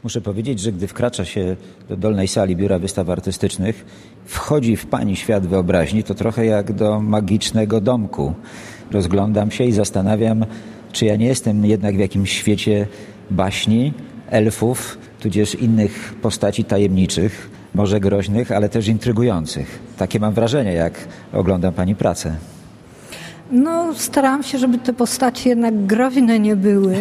Muszę powiedzieć, że gdy wkracza się do dolnej sali Biura Wystaw Artystycznych, wchodzi w pani świat wyobraźni, to trochę jak do magicznego domku. Rozglądam się i zastanawiam, czy ja nie jestem jednak w jakimś świecie baśni, elfów, tudzież innych postaci tajemniczych, może groźnych, ale też intrygujących. Takie mam wrażenie, jak oglądam pani pracę. No, starałam się, żeby te postacie jednak groźne nie były.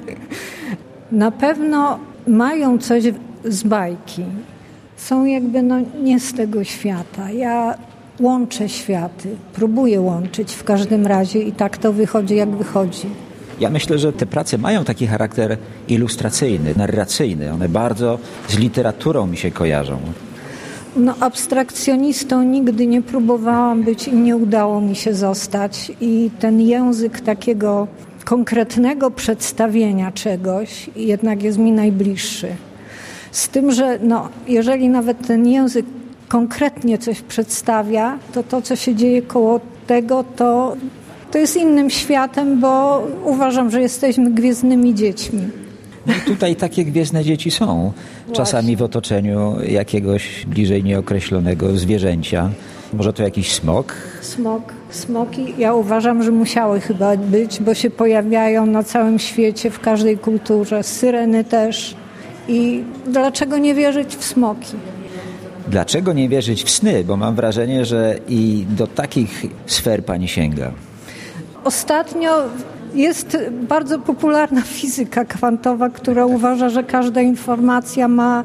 Na pewno mają coś z bajki. Są jakby nie z tego świata. Ja łączę światy, próbuję łączyć w każdym razie i tak to wychodzi, jak wychodzi. Ja myślę, że te prace mają taki charakter ilustracyjny, narracyjny. One bardzo z literaturą mi się kojarzą. No, abstrakcjonistą nigdy nie próbowałam być i nie udało mi się zostać. I ten język takiego konkretnego przedstawienia czegoś jednak jest mi najbliższy. Z tym, że jeżeli nawet ten język konkretnie coś przedstawia, to co się dzieje koło tego, to jest innym światem, bo uważam, że jesteśmy gwiezdnymi dziećmi. No i tutaj takie gwiezdne dzieci są. Czasami w otoczeniu jakiegoś bliżej nieokreślonego zwierzęcia. Może to jakiś smok? Smoki ja uważam, że musiały chyba być, bo się pojawiają na całym świecie, w każdej kulturze. Syreny też. I dlaczego nie wierzyć w smoki? Dlaczego nie wierzyć w sny? Bo mam wrażenie, że i do takich sfer pani sięga. Ostatnio jest bardzo popularna fizyka kwantowa, która uważa, że każda informacja ma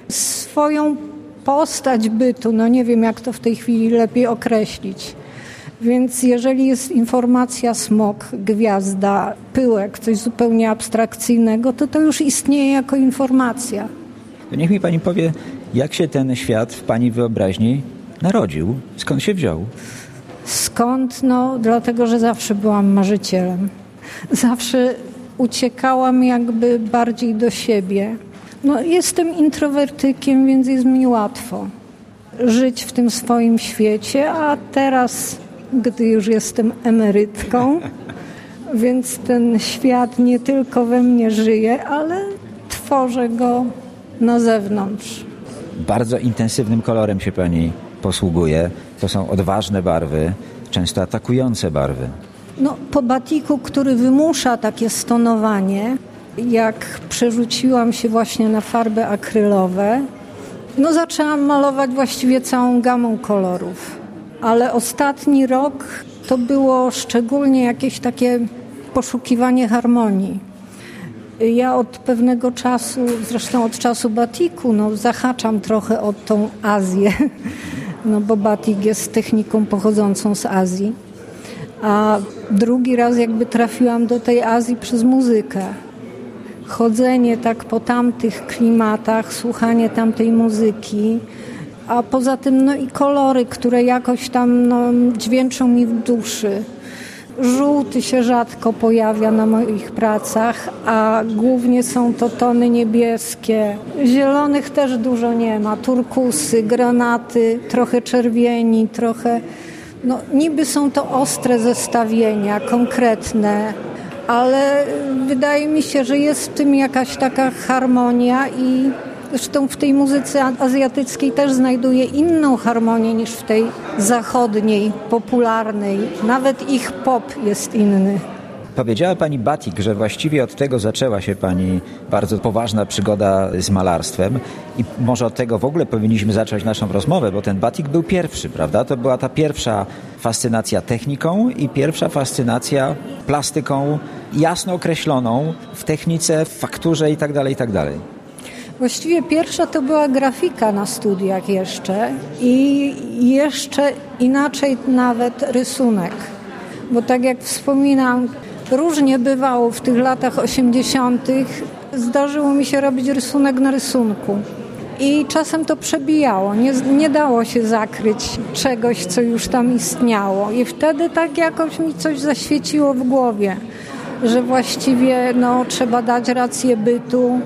swoją postać bytu. Nie wiem, jak to w tej chwili lepiej określić. Więc jeżeli jest informacja smok, gwiazda, pyłek, coś zupełnie abstrakcyjnego, to już istnieje jako informacja. To niech mi pani powie, jak się ten świat w pani wyobraźni narodził? Skąd się wziął? Skąd? Dlatego, że zawsze byłam marzycielem. Zawsze uciekałam jakby bardziej do siebie. Jestem introwertykiem, więc jest mi łatwo żyć w tym swoim świecie, a teraz, gdy już jestem emerytką, więc ten świat nie tylko we mnie żyje, ale tworzę go na zewnątrz. Bardzo intensywnym kolorem się pani posługuje. To są odważne barwy, często atakujące barwy. Po batiku, który wymusza takie stonowanie, jak przerzuciłam się właśnie na farby akrylowe, zaczęłam malować właściwie całą gamą kolorów. Ale ostatni rok to było szczególnie jakieś takie poszukiwanie harmonii. Ja od pewnego czasu, zresztą od czasu batiku, zahaczam trochę o tą Azję, bo batik jest techniką pochodzącą z Azji. A drugi raz jakby trafiłam do tej Azji przez muzykę. Chodzenie tak po tamtych klimatach, słuchanie tamtej muzyki, a poza tym i kolory, które jakoś tam dźwięczą mi w duszy. Żółty się rzadko pojawia na moich pracach, a głównie są to tony niebieskie. Zielonych też dużo nie ma. Turkusy, granaty, trochę czerwieni, trochę... niby są to ostre zestawienia, konkretne, ale wydaje mi się, że jest w tym jakaś taka harmonia i zresztą w tej muzyce azjatyckiej też znajduję inną harmonię niż w tej zachodniej, popularnej. Nawet ich pop jest inny. Powiedziała pani batik, że właściwie od tego zaczęła się pani bardzo poważna przygoda z malarstwem i może od tego w ogóle powinniśmy zacząć naszą rozmowę, bo ten batik był pierwszy, prawda? To była ta pierwsza fascynacja techniką i pierwsza fascynacja plastyką jasno określoną w technice, w fakturze itd., itd. Właściwie pierwsza to była grafika na studiach jeszcze i jeszcze inaczej nawet rysunek. Bo tak jak wspominam, różnie bywało w tych latach 80. Zdarzyło mi się robić rysunek na rysunku. I czasem to przebijało. Nie dało się zakryć czegoś, co już tam istniało. I wtedy tak jakoś mi coś zaświeciło w głowie, że właściwie trzeba dać rację bytu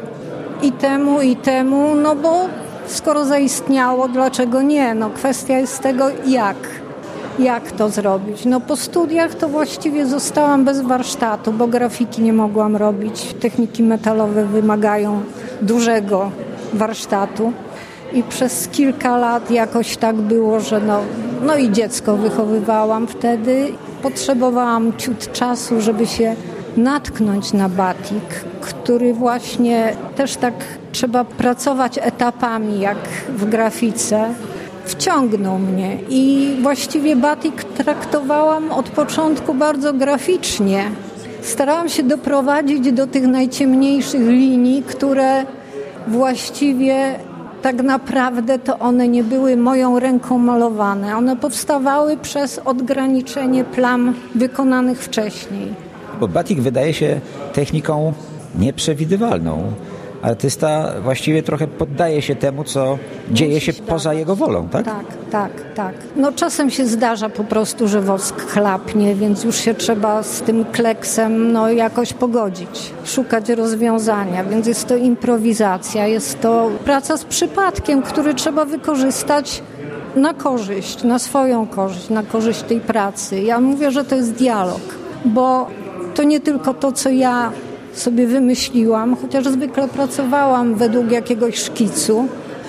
i temu, bo skoro zaistniało, dlaczego nie? Kwestia jest tego jak. jak to zrobić. No po studiach to właściwie zostałam bez warsztatu, bo grafiki nie mogłam robić. Techniki metalowe wymagają dużego warsztatu. I przez kilka lat jakoś tak było, że no i dziecko wychowywałam wtedy. Potrzebowałam ciut czasu, żeby się natknąć na batik, który właśnie też tak trzeba pracować etapami jak w grafice. Wciągnął mnie i właściwie batik traktowałam od początku bardzo graficznie. Starałam się doprowadzić do tych najciemniejszych linii, które właściwie tak naprawdę to one nie były moją ręką malowane. One powstawały przez odgraniczenie plam wykonanych wcześniej. Bo batik wydaje się techniką nieprzewidywalną. Artysta właściwie trochę poddaje się temu, co dzieje się poza jego wolą, tak? Tak. No czasem się zdarza po prostu, że wosk chlapnie, więc już się trzeba z tym kleksem jakoś pogodzić, szukać rozwiązania, więc jest to improwizacja, jest to praca z przypadkiem, który trzeba wykorzystać na korzyść, na swoją korzyść, na korzyść tej pracy. Ja mówię, że to jest dialog, bo to nie tylko to, co ja sobie wymyśliłam, chociaż zwykle pracowałam według jakiegoś szkicu,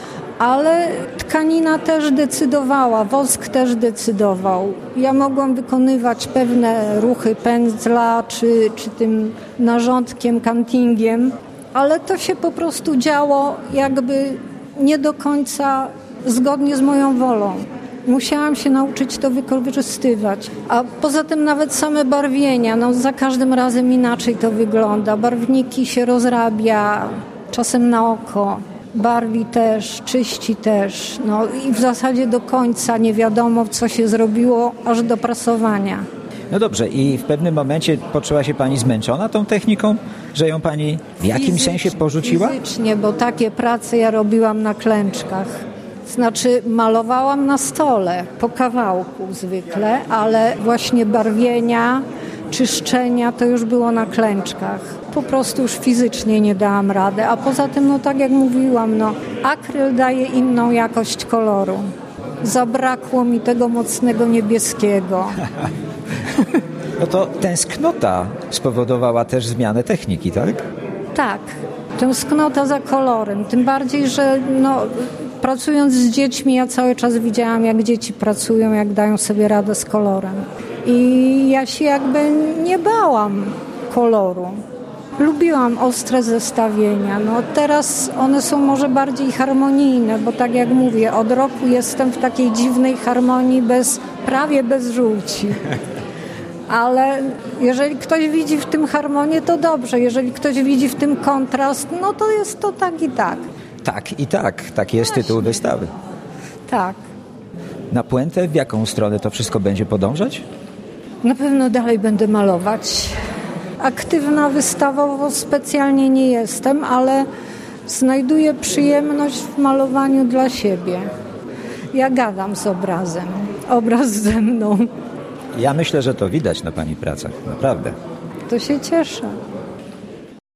ale tkanina też decydowała, wosk też decydował. Ja mogłam wykonywać pewne ruchy pędzla czy tym narządkiem, kantingiem, ale to się po prostu działo jakby nie do końca zgodnie z moją wolą. Musiałam się nauczyć to wykorzystywać. A poza tym nawet same barwienia, za każdym razem inaczej to wygląda. Barwniki się rozrabia, czasem na oko, barwi też, czyści też. I w zasadzie do końca nie wiadomo, co się zrobiło aż do prasowania. No dobrze, i w pewnym momencie poczuła się pani zmęczona tą techniką, że ją pani w jakimś sensie porzuciła? Fizycznie, bo takie prace ja robiłam na klęczkach. Znaczy malowałam na stole, po kawałku zwykle, ale właśnie barwienia, czyszczenia to już było na klęczkach. Po prostu już fizycznie nie dałam rady, a poza tym, tak jak mówiłam, akryl daje inną jakość koloru. Zabrakło mi tego mocnego niebieskiego. No to tęsknota spowodowała też zmianę techniki, tak? Tak, tęsknota za kolorem, tym bardziej, że pracując z dziećmi, ja cały czas widziałam, jak dzieci pracują, jak dają sobie radę z kolorem. I ja się jakby nie bałam koloru. Lubiłam ostre zestawienia. Teraz one są może bardziej harmonijne, bo tak jak mówię, od roku jestem w takiej dziwnej harmonii prawie bez żółci. Ale jeżeli ktoś widzi w tym harmonię, to dobrze. Jeżeli ktoś widzi w tym kontrast, to jest to tak i tak. Tak i tak. Taki jest tytuł wystawy. Tak. Na puentę w jaką stronę to wszystko będzie podążać? Na pewno dalej będę malować. Aktywna wystawowo specjalnie nie jestem, ale znajduję przyjemność w malowaniu dla siebie. Ja gadam z obrazem. Obraz ze mną. Ja myślę, że to widać na pani pracach. Naprawdę. To się cieszę.